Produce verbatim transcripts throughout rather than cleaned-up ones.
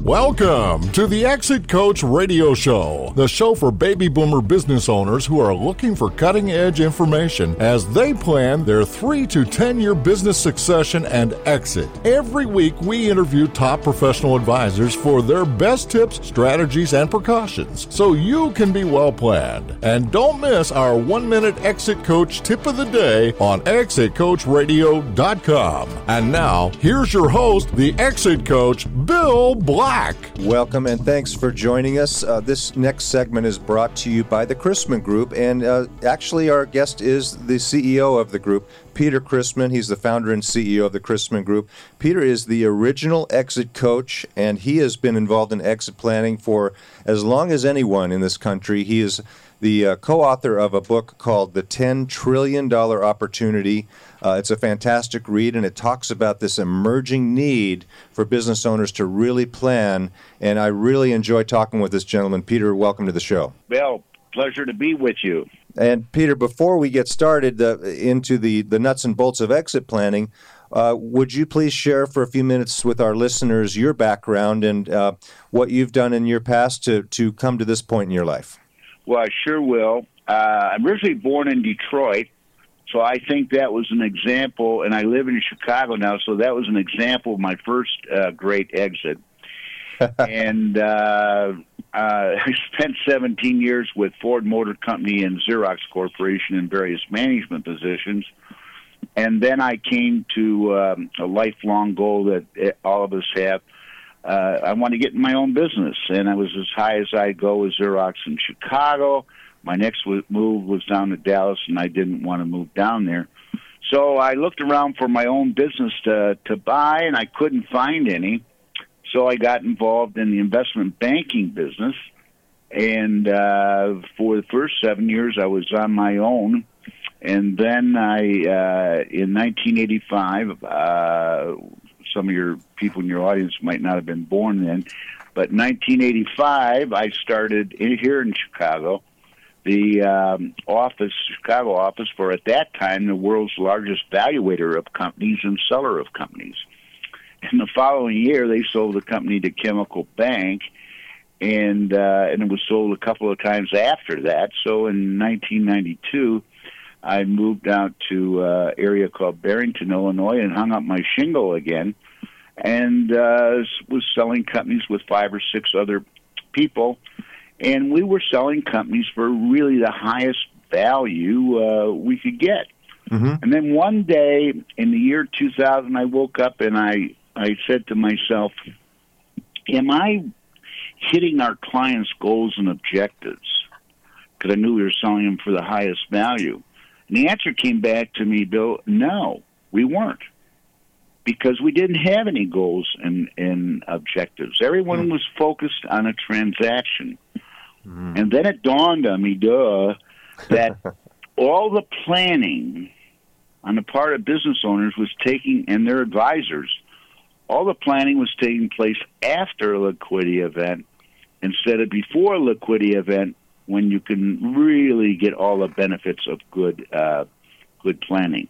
Welcome to the Exit Coach Radio Show, the show for baby boomer business owners who are looking for cutting-edge information as they plan their three to ten-year business succession and exit. Every week, we interview top professional advisors for their best tips, strategies, and precautions, so you can be well-planned. And don't miss our one-minute Exit Coach tip of the day on exit coach radio dot com. And now, here's your host, the Exit Coach, Bill Black. Welcome and thanks for joining us. Uh, this next segment is brought to you by the Chrisman Group, and uh, actually our guest is the C E O of the group, Peter Chrisman. He's the founder and C E O of the Chrisman Group. Peter is the original exit coach, and he has been involved in exit planning for as long as anyone in this country. He is the uh, co-author of a book called The ten trillion dollars Opportunity. Uh, it's a fantastic read, and it talks about this emerging need for business owners to really plan, and I really enjoy talking with this gentleman. Peter, welcome to the show. Bill, pleasure to be with you. And Peter, before we get started uh, into the, the nuts and bolts of exit planning, uh, would you please share for a few minutes with our listeners your background and uh, what you've done in your past to, to come to this point in your life? Well, I sure will. Uh, I'm originally born in Detroit, so I think that was an example, and I live in Chicago now, so that was an example of my first uh, great exit. and uh, uh, I spent seventeen years with Ford Motor Company and Xerox Corporation in various management positions. And then I came to um, a lifelong goal that all of us have. Uh, I want to get in my own business, and I was as high as I go with Xerox in Chicago. My next w- move was down to Dallas, and I didn't want to move down there. So I looked around for my own business to, to buy, and I couldn't find any. So I got involved in the investment banking business, and uh, for the first seven years I was on my own. And then I, uh, in nineteen eighty-five, uh, some of your people in your audience might not have been born then, but in nineteen eighty-five I started in, here in Chicago, the um, office, Chicago office for, at that time, the world's largest valuator of companies and seller of companies. In the following year, they sold the company to Chemical Bank, and uh, and it was sold a couple of times after that. So in nineteen ninety-two, I moved out to an uh, area called Barrington, Illinois, and hung up my shingle again, and uh, was selling companies with five or six other people. And we were selling companies for really the highest value uh, we could get. Mm-hmm. And then one day in the year two thousand, I woke up and I, I said to myself, am I hitting our clients' goals and objectives? Because I knew we were selling them for the highest value. And the answer came back to me, Bill, no, we weren't. Because we didn't have any goals and, and objectives. Everyone mm-hmm. was focused on a transaction. Mm. And then it dawned on me, duh, that all the planning on the part of business owners was taking, and their advisors, all the planning was taking place after a liquidity event instead of before a liquidity event, when you can really get all the benefits of good uh, good planning.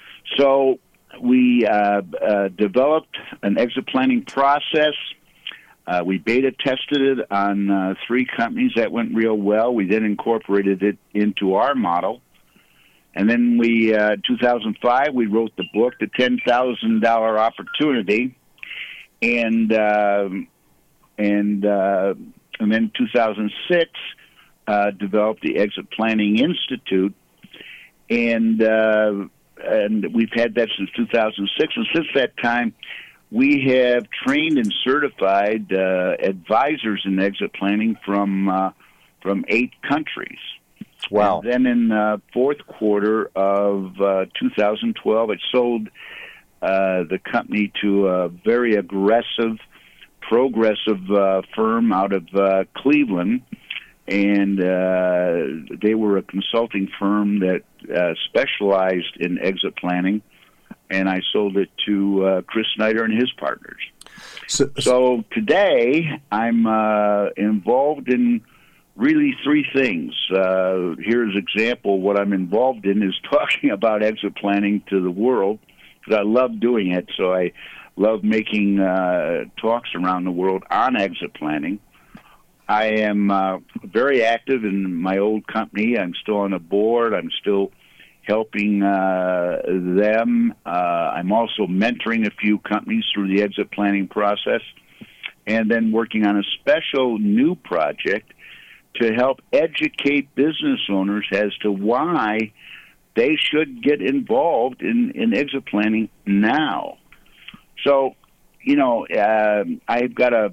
So we uh, uh, developed an exit planning process. Uh, we beta tested it on uh, three companies. That went real well. We then incorporated it into our model. And then we, uh, two thousand five, we wrote the book, The ten thousand dollars Opportunity. And uh, and uh, and then two thousand six, uh, developed the Exit Planning Institute. And uh, and we've had that since two thousand six. And since that time, we have trained and certified uh, advisors in exit planning from uh, from eight countries. Wow. And then in the uh, fourth quarter of uh, two thousand twelve, it sold uh, the company to a very aggressive, progressive uh, firm out of uh, Cleveland. And uh, they were a consulting firm that uh, specialized in exit planning. And I sold it to uh, Chris Snyder and his partners. So, so today, I'm uh, involved in really three things. Uh, here's an example. What I'm involved in is talking about exit planning to the world, because I love doing it. So I love making uh, talks around the world on exit planning. I am uh, very active in my old company. I'm still on the board. I'm still helping uh, them. Uh, I'm also mentoring a few companies through the exit planning process, and then working on a special new project to help educate business owners as to why they should get involved in, in exit planning now. So, you know, uh, I've got a,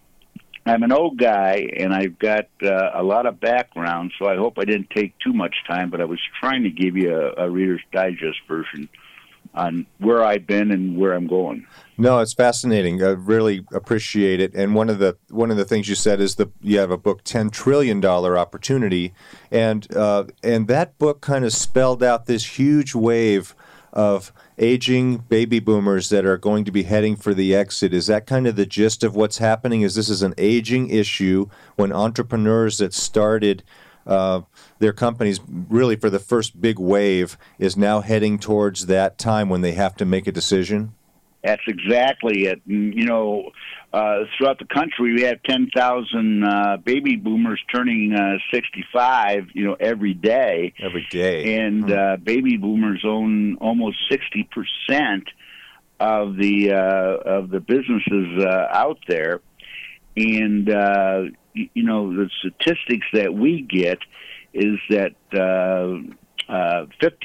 I'm an old guy, and I've got uh, a lot of background, so I hope I didn't take too much time, but I was trying to give you a, a Reader's Digest version on where I've been and where I'm going. No, it's fascinating. I really appreciate it. And one of the one of the things you said is that you have a book, ten trillion dollars Opportunity, and uh, and that book kind of spelled out this huge wave of aging baby boomers that are going to be heading for the exit. Is that kind of the gist of what's happening? Is this is an aging issue when entrepreneurs that started Uh, their companies really for the first big wave is now heading towards that time when they have to make a decision? That's exactly it. And, you know, uh, throughout the country, we have ten thousand uh, baby boomers turning uh, sixty-five, you know, every day. Every day. And hmm. uh, baby boomers own almost sixty percent of the, uh, of the businesses uh, out there. And, uh, you know, the statistics that we get is that uh, uh,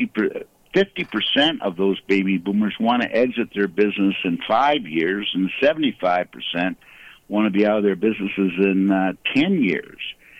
fifty percent of those baby boomers want to exit their business in five years, and seventy-five percent want to be out of their businesses in uh, ten years.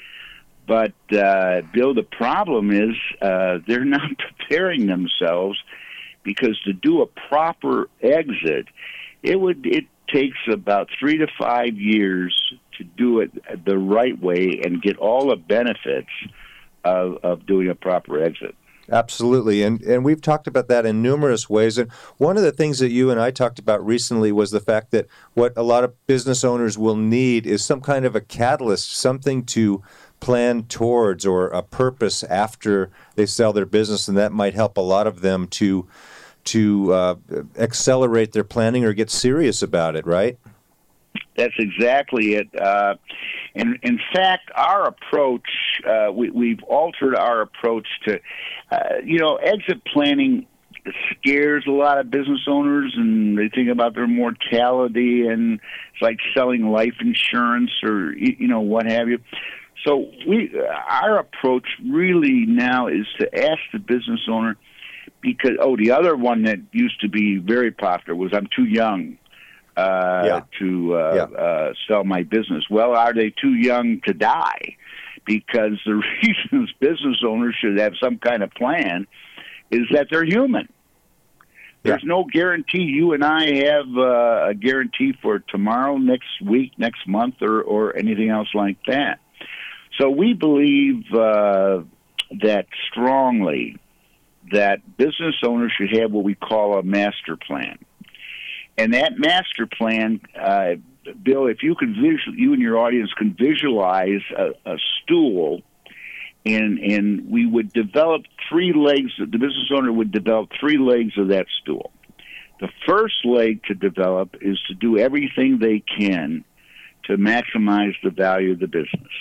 But, uh, Bill, the problem is uh, they're not preparing themselves, because to do a proper exit, it would it takes about three to five years to do it the right way and get all the benefits of, of doing a proper exit. Absolutely, and and we've talked about that in numerous ways. And one of the things that you and I talked about recently was the fact that what a lot of business owners will need is some kind of a catalyst, something to plan towards, or a purpose after they sell their business, and that might help a lot of them to to uh, accelerate their planning or get serious about it, right? That's exactly it. Uh, in, in fact, our approach, uh, we, we've altered our approach to, uh, you know, exit planning scares a lot of business owners, and they think about their mortality, and it's like selling life insurance or, you know, what have you. So we, our approach really now is to ask the business owner, because, oh, the other one that used to be very popular was, I'm too young uh, yeah. to uh, yeah. uh, sell my business. Well, are they too young to die? Because the reasons business owners should have some kind of plan is that they're human. There's yeah. no guarantee. You and I have uh, a guarantee for tomorrow, next week, next month, or, or anything else like that. So we believe uh, that strongly that business owners should have what we call a master plan. And that master plan, uh, Bill, if you can visual, you and your audience can visualize a, a stool, and and we would develop three legs. The business owner would develop three legs of that stool. The first leg to develop is to do everything they can to maximize the value of the business.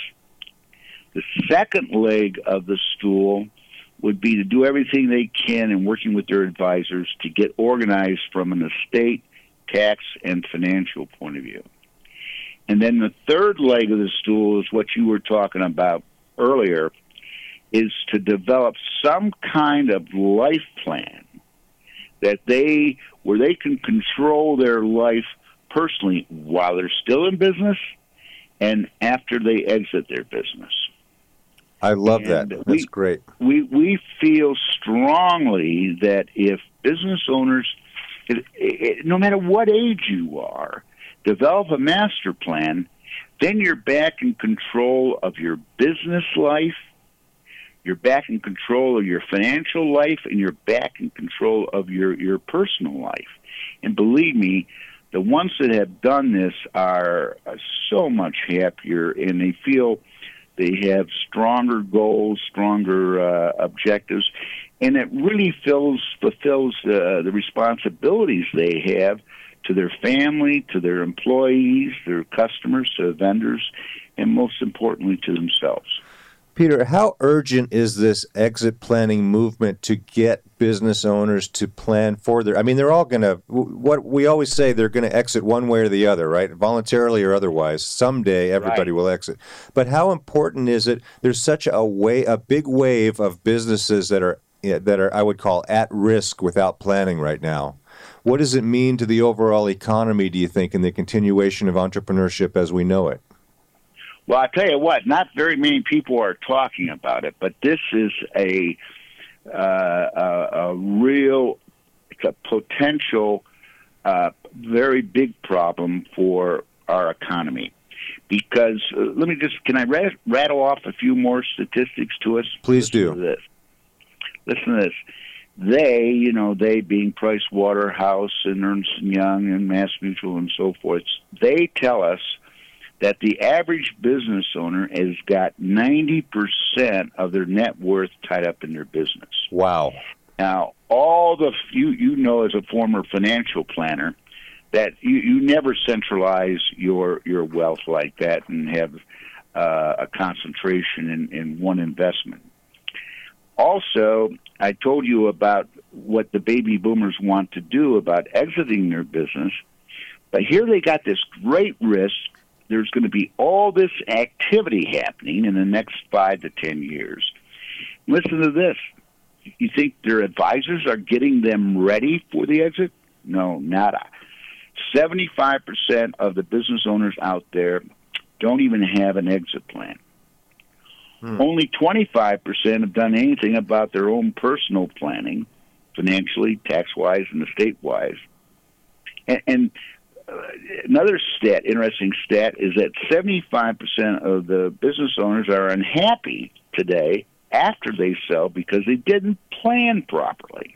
The second leg of the stool would be to do everything they can in working with their advisors to get organized from an estate, tax, and financial point of view. And then the third leg of the stool is what you were talking about earlier, is to develop some kind of life plan that they, where they can control their life personally while they're still in business and after they exit their business. I love and that. That's we, great. We we feel strongly that if business owners, it, it, no matter what age you are, develop a master plan, then you're back in control of your business life, you're back in control of your financial life, and you're back in control of your, your personal life. And believe me, the ones that have done this are so much happier, and they feel they have stronger goals, stronger uh, objectives, and it really fills, fulfills uh, the responsibilities they have to their family, to their employees, their customers, to vendors, and most importantly, to themselves. Peter, how urgent is this exit planning movement to get business owners to plan for their, I mean, they're all going to, what we always say, they're going to exit one way or the other, right? Voluntarily or otherwise. Someday everybody Right. will exit. But how important is it? There's such a way, a big wave of businesses that are, that are, I would call, at risk without planning right now. What does it mean to the overall economy, do you think, in the continuation of entrepreneurship as we know it? Well, I tell you what, not very many people are talking about it, but this is a uh, a, a real, it's a potential, uh, very big problem for our economy. Because uh, let me just, can I rat- rattle off a few more statistics to us? Please Listen do. To this. Listen to this. They, you know, they being Price Waterhouse and Ernst and Young and Mass Mutual and so forth, they tell us that the average business owner has got ninety percent of their net worth tied up in their business. Wow. Now, all the, you, you know as a former financial planner, that you, you never centralize your, your wealth like that and have uh, a concentration in, in one investment. Also, I told you about what the baby boomers want to do about exiting their business, but here they got this great risk. There's going to be all this activity happening in the next five to ten years. Listen to this. You think their advisors are getting them ready for the exit? No, nada. seventy-five percent of the business owners out there don't even have an exit plan. Hmm. Only twenty-five percent have done anything about their own personal planning, financially, tax-wise, and estate-wise. And, and another stat, interesting stat, is that seventy-five percent of the business owners are unhappy today after they sell because they didn't plan properly.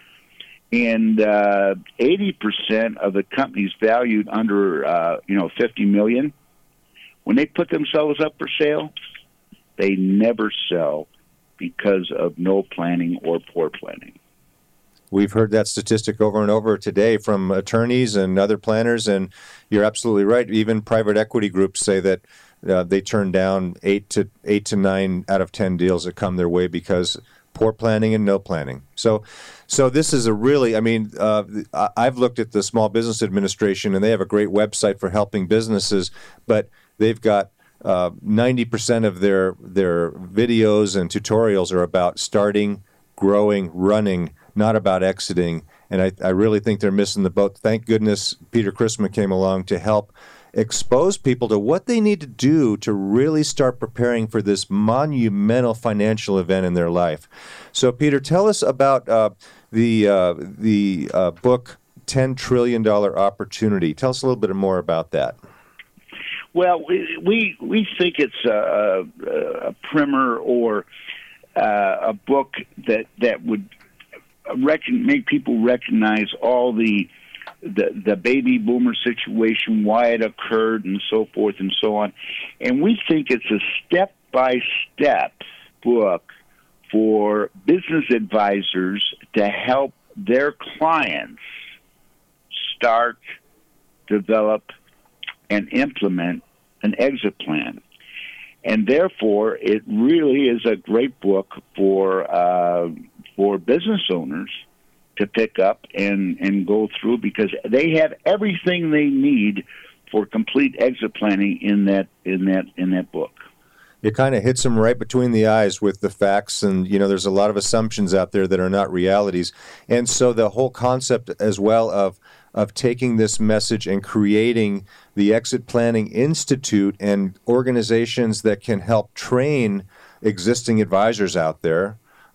And uh, eighty percent of the companies valued under, uh, you know, fifty million dollars, when they put themselves up for sale, they never sell because of no planning or poor planning. We've heard that statistic over and over today from attorneys and other planners, and you're absolutely right. Even private equity groups say that uh, they turn down eight to eight to nine out of ten deals that come their way because poor planning and no planning. So, so this is a really, I mean, uh, I've looked at the Small Business Administration, and they have a great website for helping businesses, but they've got uh, ninety percent of their their videos and tutorials are about starting, growing, running, not about exiting, and I, I really think they're missing the boat. Thank goodness Peter Christman came along to help expose people to what they need to do to really start preparing for this monumental financial event in their life. So, Peter, tell us about uh, the uh, the uh, book ten trillion dollars Opportunity. Tell us a little bit more about that. Well, we we, we think it's a, a primer or uh, a book that that would Reckon, make people recognize all the, the the baby boomer situation, why it occurred, and so forth and so on. And we think it's a step-by-step book for business advisors to help their clients start, develop, and implement an exit plan. And therefore, it really is a great book for uh, for business owners to pick up and, and go through, because they have everything they need for complete exit planning in that in that in that book. It kind of hits them right between the eyes with the facts, and you know, there's a lot of assumptions out there that are not realities. And so the whole concept as well of of taking this message and creating the Exit Planning Institute and organizations that can help train existing advisors out there.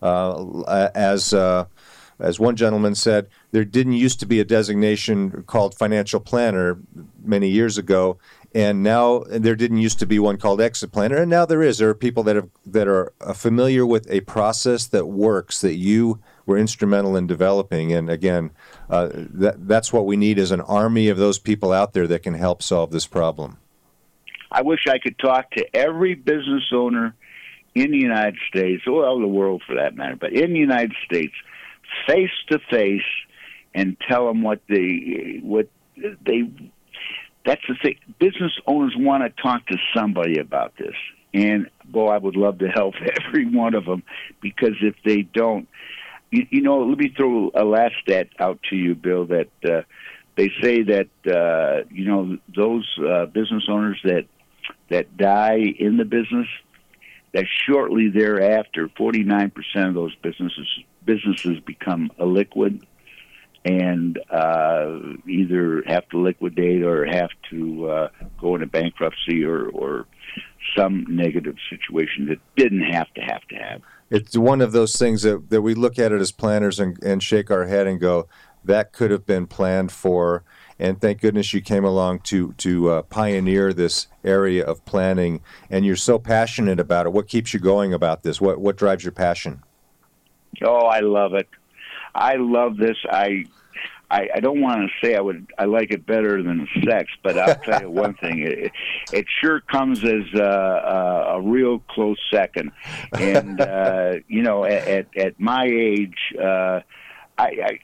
Uh, as uh, as one gentleman said, there didn't used to be a designation called financial planner many years ago, and now there didn't used to be one called exit planner, and now there is. There are people that have that are familiar with a process that works that you were instrumental in developing. And again, uh, that that's what we need, is an army of those people out there that can help solve this problem. I wish I could talk to every business owner in the United States, or the world for that matter, but in the United States, face to face, and tell them what the what they that's the thing. Business owners want to talk to somebody about this, and boy, I would love to help every one of them, because if they don't, you, you know, let me throw a last stat out to you, Bill. That uh, they say that uh, you know those uh, business owners that that die in the business, that shortly thereafter, forty-nine percent of those businesses businesses become illiquid and uh, either have to liquidate or have to uh, go into bankruptcy or, or some negative situation that didn't have to have to have. It's one of those things that, that we look at it as planners and, and shake our head and go, that could have been planned for. And thank goodness you came along to to uh, pioneer this area of planning. And you're so passionate about it. What keeps you going about this? What what drives your passion? Oh, I love it. I love this. I, I, I don't want to say I would. I like it better than sex, but I'll tell you one thing: it, it sure comes as a, a, a real close second. And uh, you know, at, at, at my age, uh, I,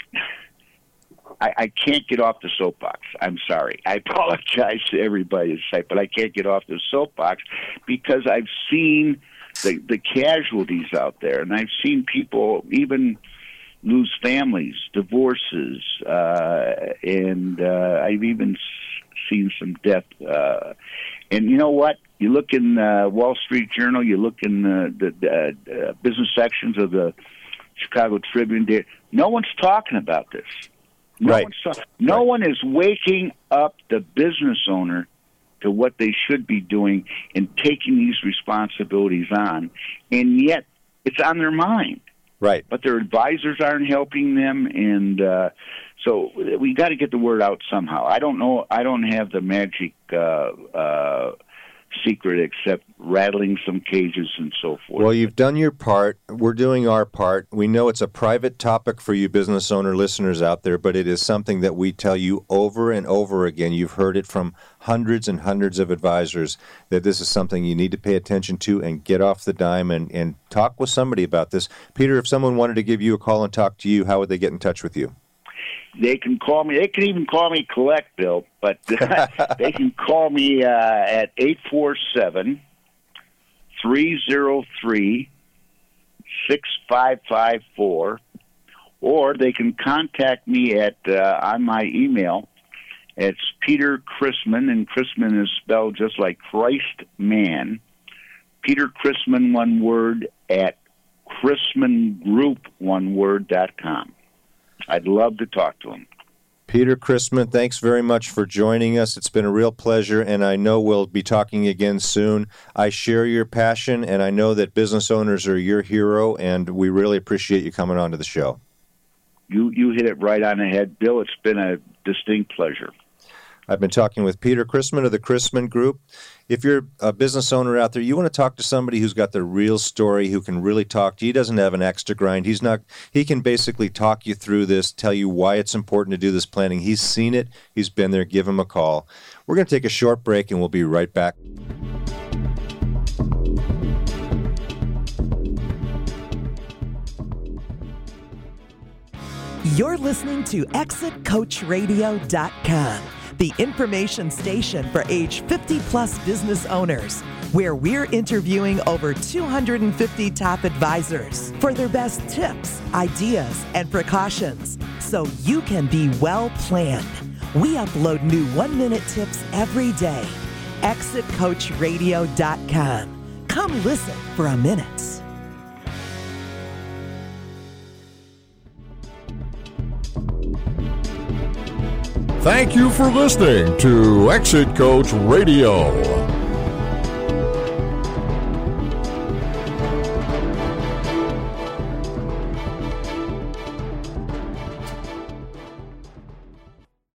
I I can't get off the soapbox. I'm sorry. I apologize to everybody, but I can't get off the soapbox because I've seen the the casualties out there, and I've seen people even lose families, divorces, uh, and uh, I've even seen some death. Uh, and you know what? You look in uh, Wall Street Journal, you look in uh, the, the uh, business sections of the Chicago Tribune. No one's talking about this. No, right. one's talk- no right. one is waking up the business owner to what they should be doing and taking these responsibilities on, and yet it's on their mind. Right. But their advisors aren't helping them, and uh, so we got to get the word out somehow. I don't know. I don't have the magic uh, uh, secret except rattling some cages and so forth. Well, you've done your part. We're doing our part. We know it's a private topic for you business owner listeners out there, but it is something that we tell you over and over again. You've heard it from hundreds and hundreds of advisors that this is something you need to pay attention to and get off the dime and, and talk with somebody about this. Peter, if someone wanted to give you a call and talk to you, how would they get in touch with you? They can call me. They can even call me Collect Bill, but they can call me uh, at eight four seven, three zero three, six five five four, or they can contact me at uh, on my email. It's Peter Chrisman, and Chrisman is spelled just like Christ Man. Peter Chrisman, one word, at Chrisman Group, one word, dot com. I'd love to talk to him. Peter Chrisman, thanks very much for joining us. It's been a real pleasure, and I know we'll be talking again soon. I share your passion, and I know that business owners are your hero, and we really appreciate you coming on to the show. You you hit it right on the head, Bill. It's been a distinct pleasure. I've been talking with Peter Chrisman of the Chrisman Group. If you're a business owner out there, you want to talk to somebody who's got the real story, who can really talk to you. He doesn't have an axe to grind. He's not. He can basically talk you through this, tell you why it's important to do this planning. He's seen it. He's been there. Give him a call. We're going to take a short break, and we'll be right back. You're listening to exit coach radio dot com, the information station for age fifty plus business owners, where we're interviewing over two hundred fifty top advisors for their best tips, ideas, and precautions, so you can be well planned. We upload new one-minute tips every day. exit coach radio dot com. Come listen for a minute. Thank you for listening to Exit Coach Radio.